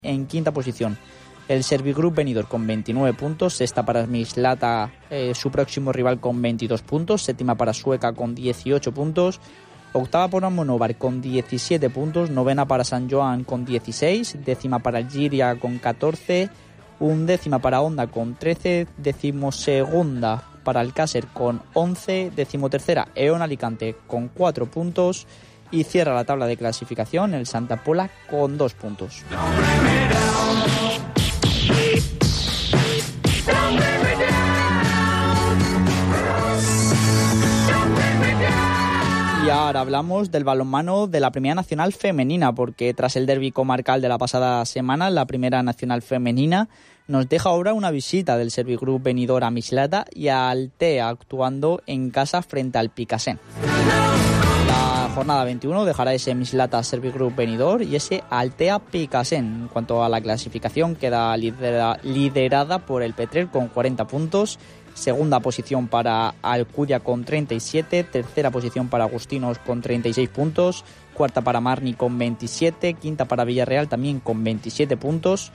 en quinta posición. El Servigroup Benidorm con 29 puntos, sexta para Mislata, su próximo rival con 22 puntos, séptima para Sueca con 18 puntos, octava para Monóvar con 17 puntos, novena para San Joan con 16, décima para Giria con 14, undécima para Honda con 13, decimosegunda para Alcácer con 11, decimotercera E.ON Alicante con 4 puntos y cierra la tabla de clasificación el Santa Pola con 2 puntos. Y ahora hablamos del balonmano de la Primera Nacional Femenina, porque tras el derbi comarcal de la pasada semana, la Primera Nacional Femenina nos deja ahora una visita del Servigroup Benidorm a Mislata y a Altea, actuando en casa frente al Picasen. La jornada 21 dejará ese Mislata Servigroup Benidorm y ese Altea Picasen. En cuanto a la clasificación, queda liderada por el Petrer con 40 puntos. Segunda posición para Alcudia con 37, tercera posición para Agustinos con 36 puntos, cuarta para Marni con 27, quinta para Villarreal también con 27 puntos,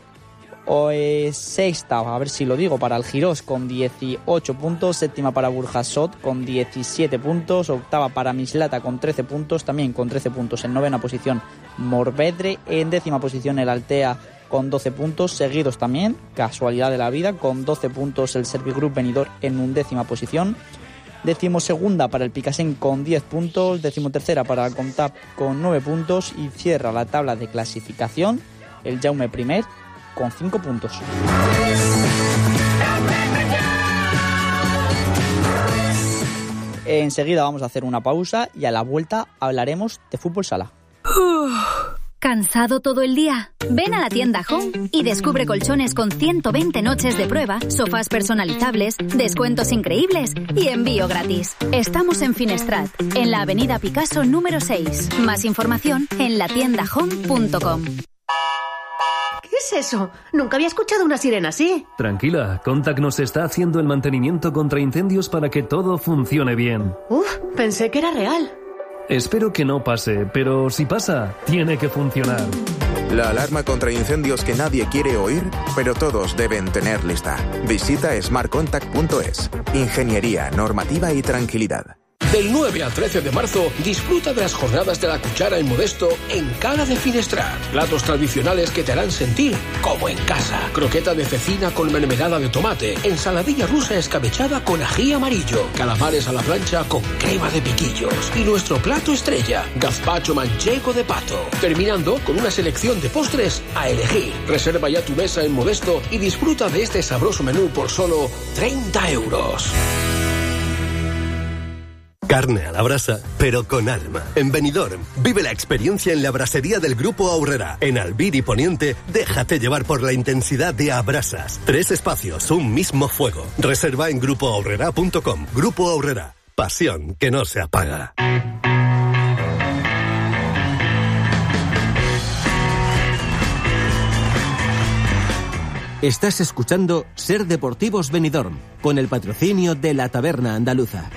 sexta, a ver si lo digo, para Algirós con 18 puntos, séptima para Burjasot con 17 puntos, octava para Mislata con 13 puntos, también con 13 puntos en novena posición Morvedre, en décima posición el Altea con 12 puntos, seguidos también, casualidad de la vida, con 12 puntos el Servigroup Benidorm en undécima posición, decimosegunda para el Picasen con 10 puntos, decimotercera para el Comtap con 9 puntos y cierra la tabla de clasificación el Jaume I con 5 puntos. Enseguida vamos a hacer una pausa y a la vuelta hablaremos de fútbol sala. ¿Cansado todo el día? Ven a la tienda Home y descubre colchones con 120 noches de prueba, sofás personalizables, descuentos increíbles y envío gratis. Estamos en Finestrat, en la avenida Picasso número 6. Más información en latiendahome.com. ¿Qué es eso? Nunca había escuchado una sirena así. Tranquila, Contact nos está haciendo el mantenimiento contra incendios para que todo funcione bien. Pensé que era real. Espero que no pase, pero si pasa, tiene que funcionar. La alarma contra incendios que nadie quiere oír, pero todos deben tener lista. Visita smartcontact.es. Ingeniería, normativa y tranquilidad. Del 9 al 13 de marzo, disfruta de las jornadas de la cuchara en Modesto en Cala de Finestrat. Platos tradicionales que te harán sentir como en casa. Croqueta de cecina con mermelada de tomate, ensaladilla rusa escabechada con ají amarillo, calamares a la plancha con crema de piquillos y nuestro plato estrella, gazpacho manchego de pato. Terminando con una selección de postres a elegir. Reserva ya tu mesa en Modesto y disfruta de este sabroso menú por solo 30 euros. Carne a la brasa, pero con alma. En Benidorm, vive la experiencia en la brasería del Grupo Aurrera. En Albir y Poniente, déjate llevar por la intensidad de Abrasas. 3 espacios, un mismo fuego. Reserva en grupoaurrera.com. Grupo Aurrera, pasión que no se apaga. Estás escuchando Ser Deportivos Benidorm, con el patrocinio de la Taberna Andaluza.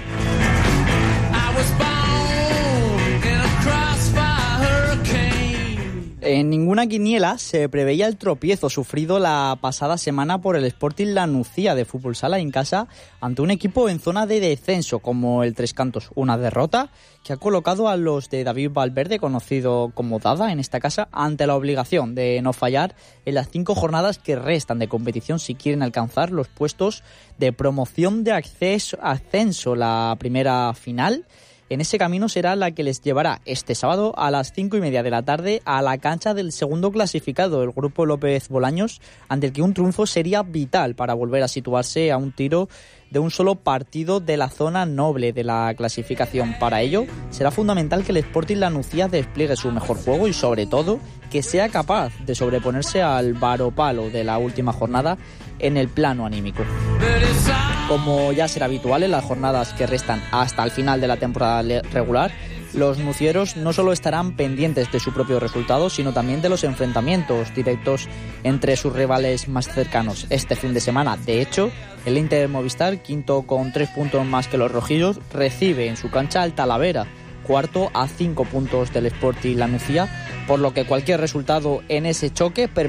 En ninguna quiniela se preveía el tropiezo sufrido la pasada semana por el Sporting La Nucía de fútbol sala en casa ante un equipo en zona de descenso como el Tres Cantos. Una derrota que ha colocado a los de David Valverde, conocido como Dada en esta casa, ante la obligación de no fallar en las 5 jornadas que restan de competición si quieren alcanzar los puestos de promoción de ascenso. La primera final en ese camino será la que les llevará este sábado a las 5:30 de la tarde a la cancha del segundo clasificado, el Grupo López Bolaños, ante el que un triunfo sería vital para volver a situarse a un tiro de un solo partido de la zona noble de la clasificación. Para ello, será fundamental que el Sporting La Nucía despliegue su mejor juego y, sobre todo, que sea capaz de sobreponerse al varopalo de la última jornada en el plano anímico. Como ya será habitual en las jornadas que restan hasta el final de la temporada regular, los nucieros no solo estarán pendientes de su propio resultado, sino también de los enfrentamientos directos entre sus rivales más cercanos este fin de semana. De hecho, el Inter Movistar, quinto con 3 puntos más que los rojillos, recibe en su cancha al Talavera, cuarto a 5 puntos del Sporting La Nucía, por lo que cualquier resultado en ese choque